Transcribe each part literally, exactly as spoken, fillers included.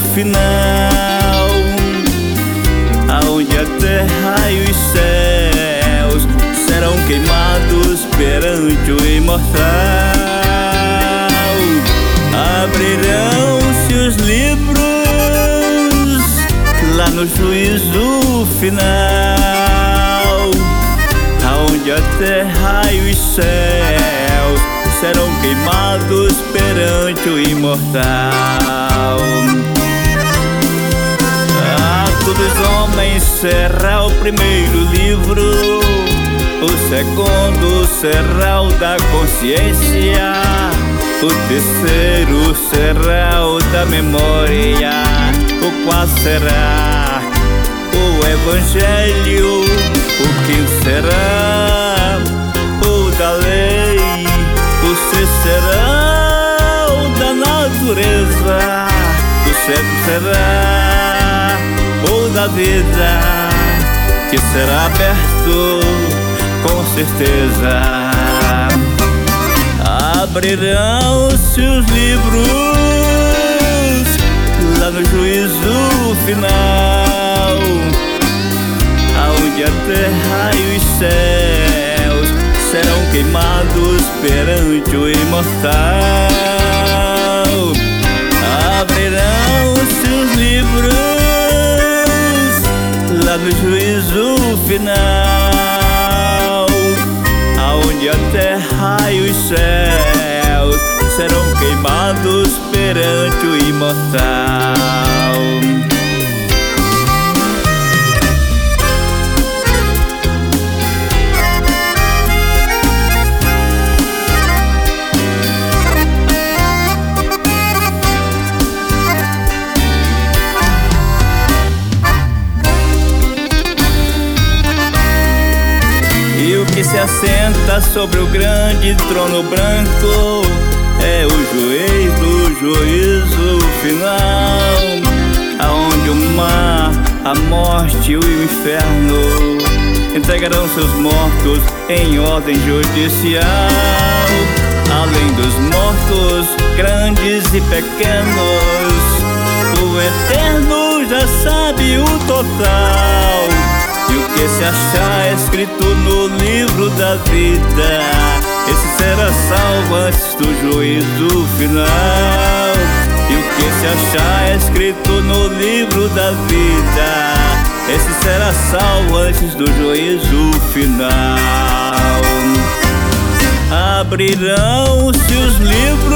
final, aonde a terra e os céus serão queimados perante o imortal. Abrirão-se os livros lá no juízo final, aonde a terra e os céus serão queimados perante o imortal. A todos os homens será o primeiro livro, o segundo será o da consciência, o terceiro será o da memória, o quarto será o evangelho, o quinto será o da lei, o sexto será o da natureza, o sétimo será o da vida, que será aberto com certeza. Abrirão-se os livros lá no juízo final, aonde a terra e os céus serão queimados perante o imortal. Abrirão-se os livros lá no juízo final, aonde a terra e os céus serão queimados perante o imortal. Que se assenta sobre o grande trono branco é o juiz do juízo final, aonde o mar, a morte e o inferno entregarão seus mortos em ordem judicial. Além dos mortos, grandes e pequenos, o Eterno já sabe o total. E o que se achar escrito no livro da vida, esse será salvo antes do juízo final. E o que se achar escrito no livro da vida, esse será salvo antes do juízo final. Abrirão-se os livros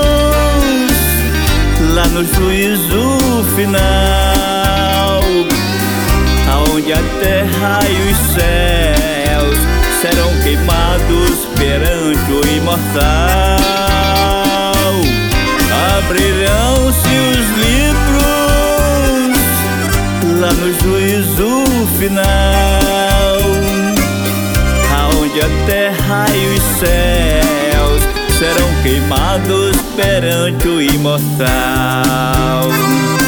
lá no juízo final, aonde a terra e os céus serão queimados perante o imortal. Abrirão-se os livros lá no juízo final, aonde a terra e os céus serão queimados perante o imortal.